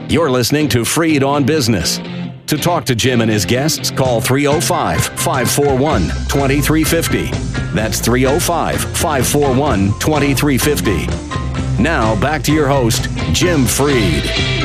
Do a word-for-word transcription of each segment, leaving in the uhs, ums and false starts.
You're listening to Freed on Business. To talk to Jim and his guests, call three oh five, five four one, two three five oh. That's three oh five, five four one, two three five oh. Now, back to your host, Jim Freed.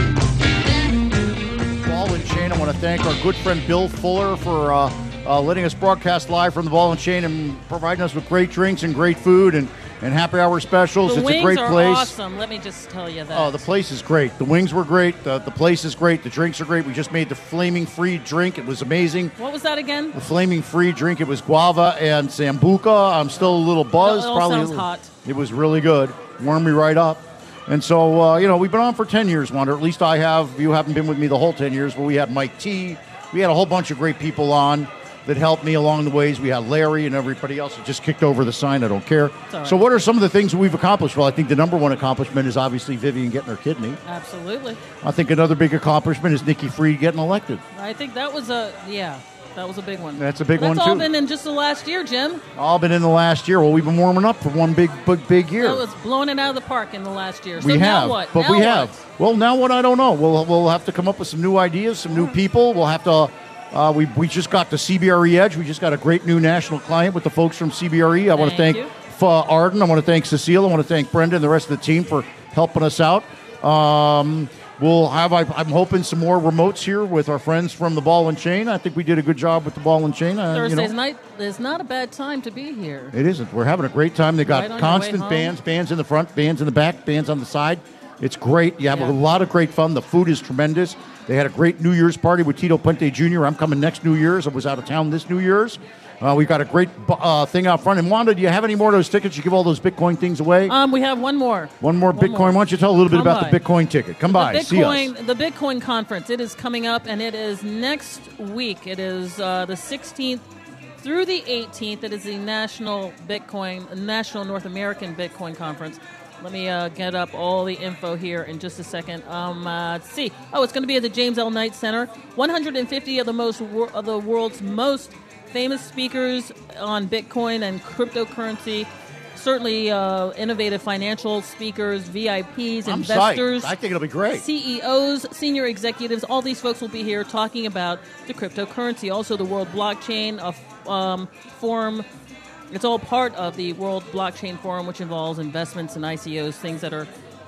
Ball and Chain, I want to thank our good friend Bill Fuller for uh, uh, letting us broadcast live from the Ball and Chain and providing us with great drinks and great food and, and happy hour specials. The it's wings a great are place. awesome. Let me just tell you that. Oh, the place is great. The wings were great. The, the place is great. The drinks are great. We just made the Flaming Free drink. It was amazing. What was that again? The Flaming Free drink. It was guava and sambuca. I'm still a little buzzed. It all Probably sounds hot. It was really good. Warmed me right up. And so, uh, you know, we've been on for ten years, Wanda. At least I have. You haven't been with me the whole ten years, but we had Mike T. We had a whole bunch of great people on that helped me along the ways. We had Larry and everybody else that just kicked over the sign. I don't care. Right. So what are some of the things that we've accomplished? Well, I think the number one accomplishment is obviously Vivian getting her kidney. Absolutely. I think another big accomplishment is Nikki Freed getting elected. I think that was a, yeah, that was a big one. That's a big That's one, too. That's all been in just the last year, Jim. All been in the last year. Well, we've been warming up for one big, big, big year. That was blowing it out of the park in the last year. So we now have, what? but now we what? have. Well, now what? I don't know. We'll we'll have to come up with some new ideas, some new people. We'll have to. Uh, we we just got the C B R E Edge. We just got a great new national client with the folks from C B R E. I want to Thank thank you. uh, Arden. I want to thank Cecile. I want to thank Brenda and the rest of the team for helping us out. Um, we'll have. I, I'm hoping some more remotes here with our friends from the Ball and Chain. I think we did a good job with the Ball and Chain. Uh, Thursday's you know. night is not a bad time to be here. It isn't. We're having a great time. They got Right on your constant way home. bands, bands in the front, bands in the back, bands on the side. It's great. You have Yeah. a lot of great fun. The food is tremendous. They had a great New Year's party with Tito Puente Junior I'm coming next New Year's. I was out of town this New Year's. Uh, we've got a great uh, thing out front. And Wanda, do you have any more of those tickets? You give all those Bitcoin things away? Um, we have one more. One more one Bitcoin. more. Why don't you tell a little bit Come about by. the Bitcoin ticket? Come by, the see us. Bitcoin, the Bitcoin conference. It is coming up, and it is next week. It is uh, the sixteenth through the eighteenth. It is the National Bitcoin, National North American Bitcoin Conference. Let me uh, get up all the info here in just a second. Um, uh, let's see. Oh, it's going to be at the James L. Knight Center. one hundred fifty of the most wor- of the world's most famous speakers on Bitcoin and cryptocurrency. Certainly uh, innovative financial speakers, V I Ps, I'm investors. psyched. I think it'll be great. C E Os, senior executives, all these folks will be here talking about the cryptocurrency. Also, the World Blockchain uh, um, Forum. It's all part of the World Blockchain Forum, which involves investments and I C Os, things that are,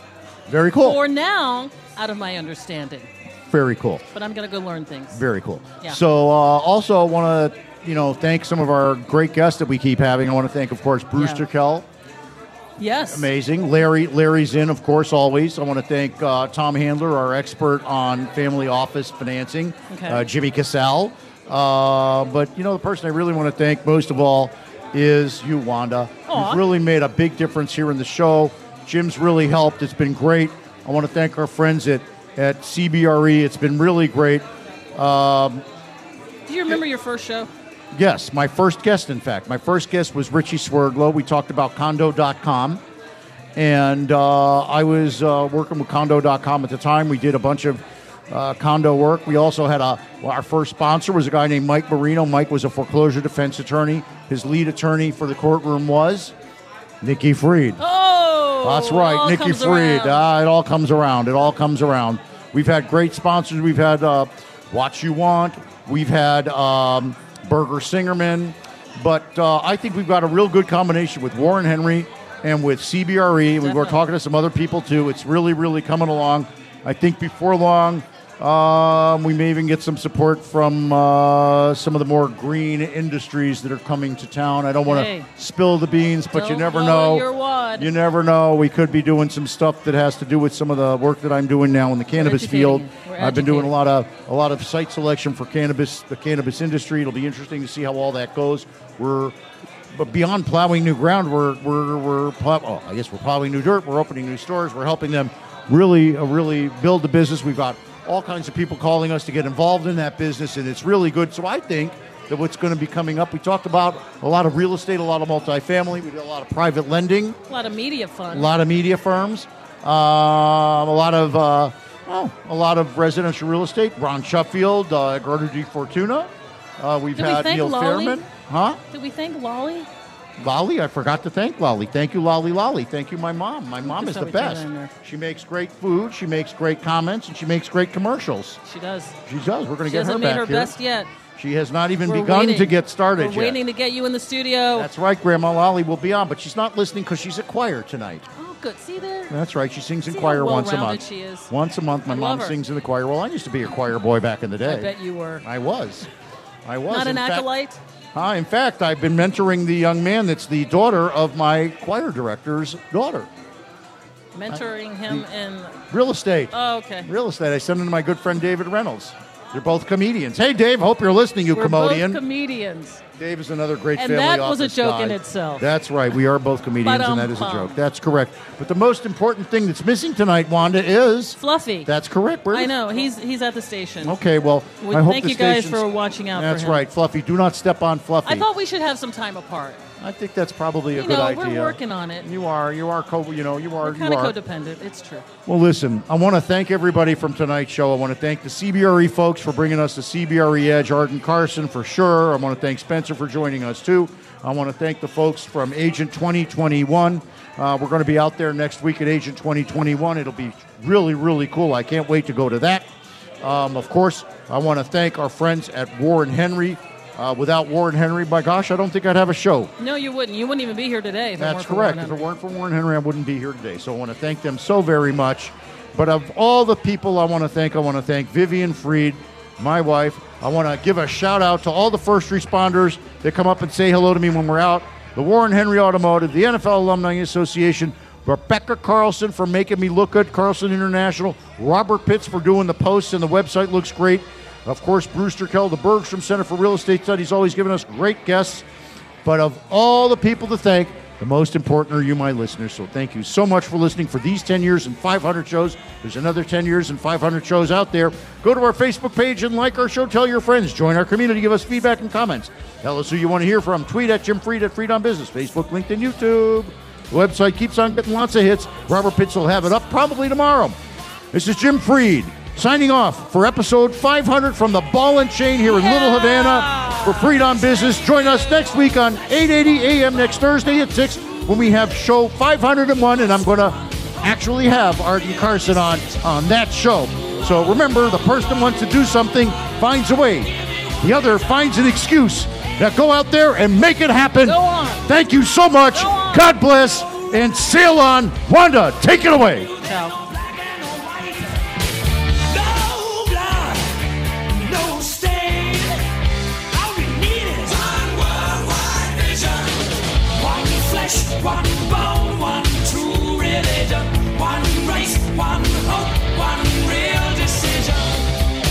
Very cool. for now, out of my understanding. Very cool. But I'm going to go learn things. Very cool. Yeah. So uh, also want to, you know, thank some of our great guests that we keep having. I want to thank, of course, Brewster Yeah. Kell. Yes. Amazing. Larry, Larry's in, of course, always. I want to thank uh, Tom Handler, our expert on family office financing, Okay. uh, Jimmy Cassell. Uh, but, you know, the person I really want to thank most of all is you, Wanda. Aw. You've really made a big difference here in the show. Jim's really helped. It's been great. I want to thank our friends at, at C B R E. It's been really great. Um, Do you remember your first show? Yes, my first guest, in fact. My first guest was Richie Swerglo. We talked about condo dot com. And uh, I was uh, working with condo dot com at the time. We did a bunch of uh, condo work. We also had a, well, our first sponsor was a guy named Mike Marino. Mike was a foreclosure defense attorney. His lead attorney for the courtroom was Nikki Freed. Oh! That's right, all Nikki comes Freed. around. Ah, it all comes around. It all comes around. We've had great sponsors. We've had uh, What You Want. We've had um, Burger Singerman. But uh, I think we've got a real good combination with Warren Henry and with C B R E. We were Definitely. talking to some other people, too. It's really, really coming along. I think before long, um, we may even get some support from uh, some of the more green industries that are coming to town. I don't want to Hey. spill the beans, but you Don't never blow know. your wad. You never know. We could be doing some stuff that has to do with some of the work that I'm doing now in the cannabis educating field. you. We're I've been doing a educating. lot of a lot of site selection for cannabis, the cannabis industry. It'll be interesting to see how all that goes. We're but beyond plowing new ground, we're we're we're plow, oh, I guess we're plowing new dirt. We're opening new stores. We're helping them really uh, really build the business. We've got all kinds of people calling us to get involved in that business, and it's really good. So I think that what's going to be coming up, we talked about a lot of real estate, a lot of multifamily. We did a lot of private lending. A lot of media fun. A lot of media firms, um, a lot of uh, oh, a lot of residential real estate. Ron Sheffield, uh, Gertrude Di Fortuna. Uh, we've Did we had thank Neil Lolly? Fairman. Huh? Did we thank Lolly? Lolly, I forgot to thank Lolly. Thank you, Lolly Lolly. Thank you, my mom. My mom is the best. She makes great food. She makes great comments, and she makes great commercials. She does. She does. We're going to get her back here. She hasn't made her best yet. She has not even We're begun waiting. to get started We're yet. waiting to get you in the studio. That's right. Grandma Lolly will be on, but she's not listening because she's at choir tonight. Oh, good. See there? That's right. She sings in See choir how once a well-rounded month. she is. Once a month, my I mom love her. sings in the choir. Well, I used to be a choir boy back in the day. I bet you were. I was. I was. Not in an fact, acolyte? Uh, in fact, I've been mentoring the young man that's the daughter of my choir director's daughter. Mentoring him in... Real estate. Oh, okay. Real estate. I sent him to my good friend David Reynolds. They're both comedians. Hey, Dave, hope you're listening, you We're comedian. both comedians. Dave is another great And family that was a office joke guy. in itself. That's right. We are both comedians, and that is a Ba-dum-bum. joke. That's correct. But the most important thing that's missing tonight, Wanda, is... Fluffy. That's correct. Where I is- know. He's he's at the station. Okay, well, Well, I hope thank the you guys station's- for watching out That's for him. right. Fluffy, do not step on Fluffy. I thought we should have some time apart. I think that's probably a You good know, idea. we're working on it. You are. You are. Co- you know. You are. We're kind you of are. codependent. It's true. Well, listen, I want to thank everybody from tonight's show. I want to thank the C B R E folks for bringing us the C B R E Edge, Arden Carson for sure. I want to thank Spencer for joining us too. I want to thank the folks from Agent twenty twenty-one. Uh, we're going to be out there next week at Agent twenty twenty-one. It'll be really, really cool. I can't wait to go to that. Um, of course, I want to thank our friends at Warren Henry. Uh, without Warren Henry, my gosh, I don't think I'd have a show. No, you wouldn't. You wouldn't even be here today. If it That's weren't for correct. Warren If it Henry. weren't for Warren Henry, I wouldn't be here today. So I want to thank them so very much. But of all the people I want to thank, I want to thank Vivian Freed, my wife. I want to give a shout out to all the first responders that come up and say hello to me when we're out. The Warren Henry Automotive, the N F L Alumni Association, Rebecca Carlson for making me look good, Carlson International, Robert Pitts for doing the posts, and the website looks great. Of course, Brewster Kell, the Bergstrom Center for Real Estate Studies, always giving us great guests. But of all the people to thank, the most important are you, my listeners. So thank you so much for listening for these ten years and five hundred shows. There's another ten years and five hundred shows out there. Go to our Facebook page and like our show. Tell your friends. Join our community. Give us feedback and comments. Tell us who you want to hear from. Tweet at Jim Freed at Freed on Business. Facebook, LinkedIn, YouTube. The website keeps on getting lots of hits. Robert Pitts will have it up probably tomorrow. This is Jim Freed signing off for episode five hundred from the Ball and Chain here in Little Havana for Freed on Business. Join us next week on eight eighty a.m. next Thursday at six when we have show five hundred one, and I'm going to actually have Arden Carson on on that show. So remember, the person that wants to do something finds a way. The other finds an excuse. Now go out there and make it happen. Go on. Thank you so much. Go on. God bless, and sail on. Wanda, take it away. Ciao. No blood, no stain. All we need is one worldwide vision. One flesh, one bone, one true religion. One race, one